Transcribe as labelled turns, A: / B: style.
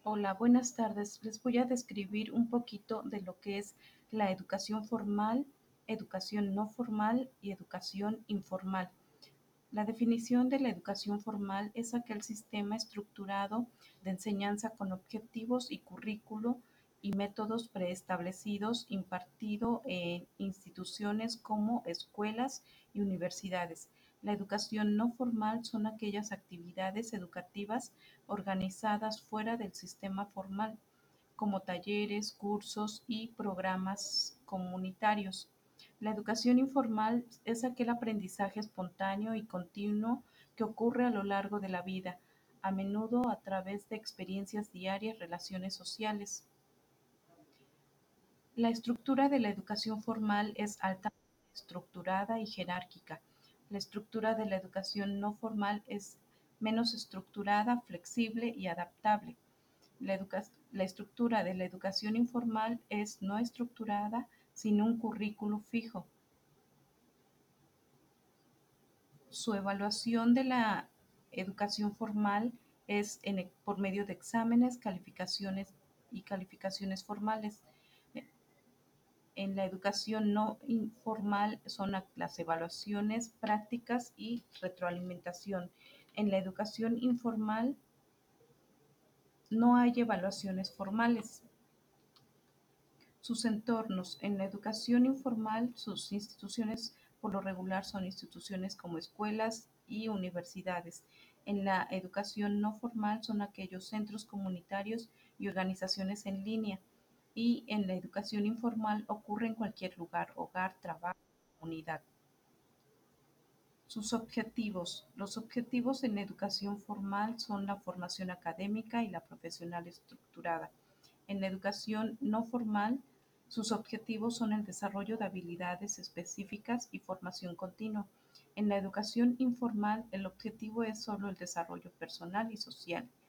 A: Hola, buenas tardes. Les voy a describir un poquito de lo que es la educación formal, educación no formal y educación informal. La definición de la educación formal es aquel sistema estructurado de enseñanza con objetivos y currículo y métodos preestablecidos impartido en instituciones como escuelas y universidades. La educación no formal son aquellas actividades educativas organizadas fuera del sistema formal, como talleres, cursos y programas comunitarios. La educación informal es aquel aprendizaje espontáneo y continuo que ocurre a lo largo de la vida, a menudo a través de experiencias diarias, relaciones sociales. La estructura de la educación formal es altamente estructurada y jerárquica. La estructura de la educación no formal es menos estructurada, flexible y adaptable. La estructura de la educación informal es no estructurada, sin un currículo fijo. Su evaluación de la educación formal es por medio de exámenes, calificaciones y calificaciones formales. En la educación no informal son las evaluaciones prácticas y retroalimentación. En la educación informal no hay evaluaciones formales. Sus entornos: en la educación informal, sus instituciones por lo regular son instituciones como escuelas y universidades. En la educación no formal son aquellos centros comunitarios y organizaciones en línea. Y en la educación informal ocurre en cualquier lugar: hogar, trabajo, comunidad. Sus objetivos: los objetivos en la educación formal son la formación académica y la profesional estructurada. En la educación no formal, sus objetivos son el desarrollo de habilidades específicas y formación continua. En la educación informal, el objetivo es solo el desarrollo personal y social.